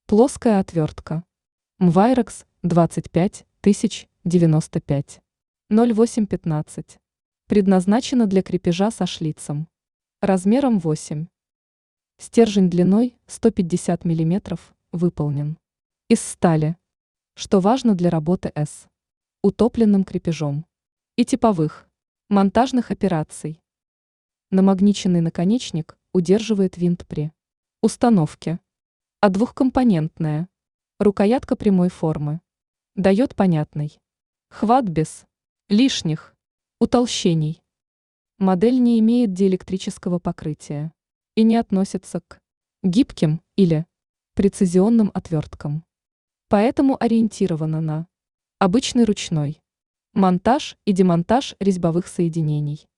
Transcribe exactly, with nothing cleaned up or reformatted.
Плоская отвертка. Мвайрекс двадцать пять тысяч девяносто пять ноль восемь пятнадцать. Предназначена для крепежа со шлицем. Размером восемь. Стержень длиной сто пятьдесят миллиметров выполнен из стали, что важно для работы с утопленным крепежом и типовых монтажных операций. Намагниченный наконечник удерживает винт при установке, а двухкомпонентная рукоятка прямой формы дает понятный хват без лишних утолщений. Модель не имеет диэлектрического покрытия и не относится к гибким или прецизионным отверткам, поэтому ориентирована на обычный ручной монтаж и демонтаж резьбовых соединений.